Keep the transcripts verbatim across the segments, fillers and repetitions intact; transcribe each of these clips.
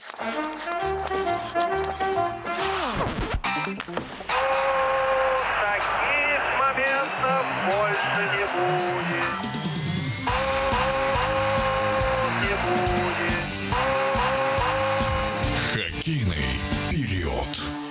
Таких моментов больше не будет. Не будет. Хоккейный период.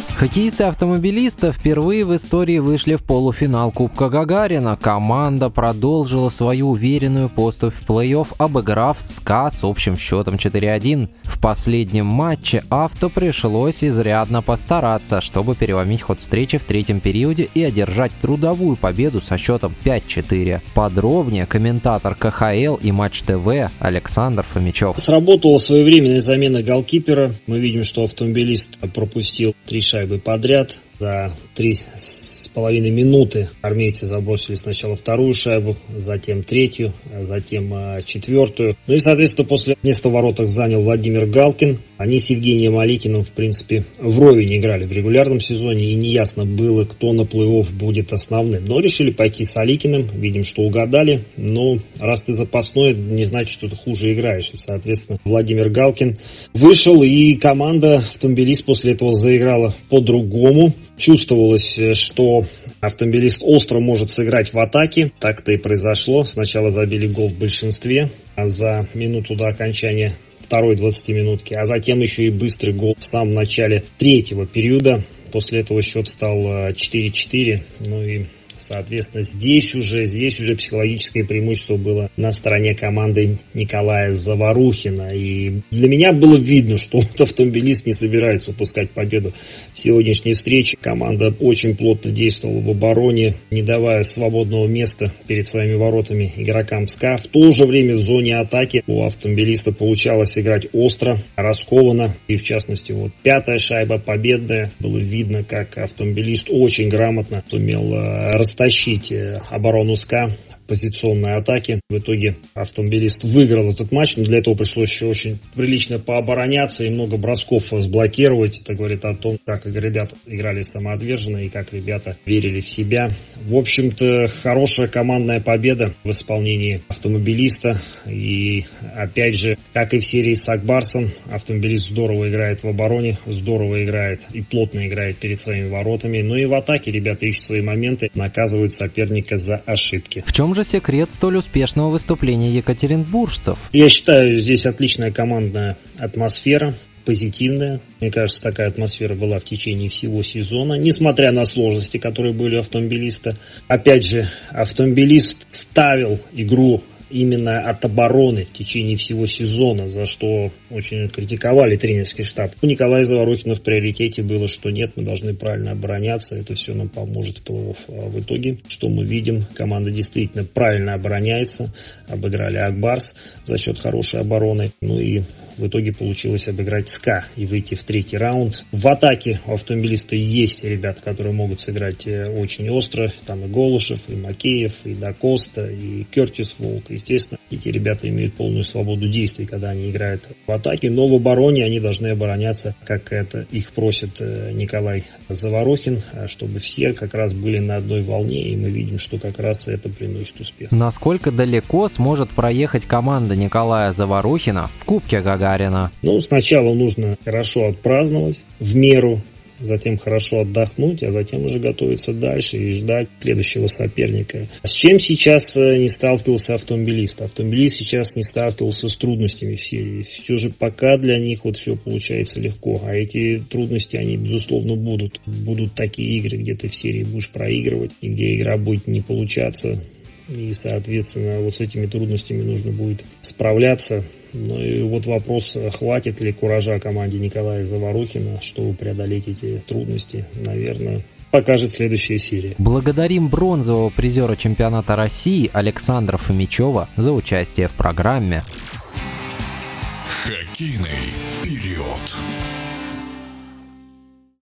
Хоккеисты-автомобилисты впервые в истории вышли в полуфинал Кубка Гагарина. Команда продолжила свою уверенную поступь в плей-офф, обыграв СКА с общим счетом четыре один. В последнем матче авто пришлось изрядно постараться, чтобы переломить ход встречи в третьем периоде и одержать трудовую победу со счетом пять четыре. Подробнее комментатор ка ха эл и Матч ТВ Александр Фомичев. Сработала своевременная замена голкипера. Мы видим, что автомобилист пропустил три шайбы подряд. За три с половиной минуты армейцы забросили сначала вторую шайбу, затем третью, затем э, четвертую. Ну и, соответственно, после места в воротах занял Владимир Галкин. Они с Евгением Аликиным, в принципе, вровень играли в регулярном сезоне, и неясно было, кто на плей-офф будет основным. Но решили пойти с Аликиным. Видим, что угадали. Но раз ты запасной, не значит, что ты хуже играешь. И, соответственно, Владимир Галкин вышел, и команда автомобилист после этого заиграла по-другому. Чувствовалось, что автомобилист остро может сыграть в атаке. Так-то и произошло. Сначала забили гол в большинстве, а за минуту до окончания второй двадцатиминутки, а затем еще и быстрый гол в самом начале третьего периода. После этого счет стал четыре четыре. Ну и, соответственно, здесь уже, здесь уже психологическое преимущество было на стороне команды Николая Заворухина. И для меня было видно, что автомобилист не собирается упускать победу в сегодняшней встрече. Команда очень плотно действовала в обороне, не давая свободного места перед своими воротами игрокам СКА. В то же время в зоне атаки у автомобилиста получалось играть остро, раскованно. И, в частности, вот пятая шайба победная. Было видно, как автомобилист очень грамотно сумел растащить оборону СКА, позиционной атаки. В итоге автомобилист выиграл этот матч, но для этого пришлось еще очень прилично пообороняться и много бросков сблокировать. Это говорит о том, как ребята играли самоотверженно и как ребята верили в себя. В общем-то, хорошая командная победа в исполнении автомобилиста. И опять же, как и в серии с Акбарсом, автомобилист здорово играет в обороне, здорово играет и плотно играет перед своими воротами. Ну и в атаке ребята ищут свои моменты, наказывают соперника за ошибки. В чем же секрет столь успешного выступления екатеринбуржцев? Я считаю, здесь отличная командная атмосфера, позитивная. Мне кажется, такая атмосфера была в течение всего сезона, несмотря на сложности, которые были у автомобилиста. Опять же, автомобилист ставил игру именно от обороны в течение всего сезона, за что очень критиковали тренерский штаб. У Николая Заворухина в приоритете было, что нет, мы должны правильно обороняться, это все нам поможет в плей-офф. А в итоге, что мы видим, команда действительно правильно обороняется, обыграли Акбарс за счет хорошей обороны, ну и в итоге получилось обыграть СКА и выйти в третий раунд. В атаке у автомобилиста есть ребята, которые могут сыграть очень остро. Там и Голышев, и Макеев, и Дакоста, и Кертис Волк. Естественно, эти ребята имеют полную свободу действий, когда они играют в атаке. Но в обороне они должны обороняться, как это их просит Николай Заворухин, чтобы все как раз были на одной волне. И мы видим, что как раз это приносит успех. Насколько далеко сможет проехать команда Николая Заворухина в Кубке Гагарина? Ну, сначала нужно хорошо отпраздновать, в меру, затем хорошо отдохнуть, а затем уже готовиться дальше и ждать следующего соперника. С чем сейчас не сталкивался автомобилист? Автомобилист сейчас не сталкивался с трудностями в серии. Все же пока для них вот все получается легко, а эти трудности, они, безусловно, будут. Будут такие игры, где ты в серии будешь проигрывать, и где игра будет не получаться. И, соответственно, вот с этими трудностями нужно будет справляться. Ну и вот вопрос, хватит ли куража команде Николая Заворухина, чтобы преодолеть эти трудности, наверное, покажет следующая серия. Благодарим бронзового призера чемпионата России Александра Фомичева за участие в программе. Хоккейный период.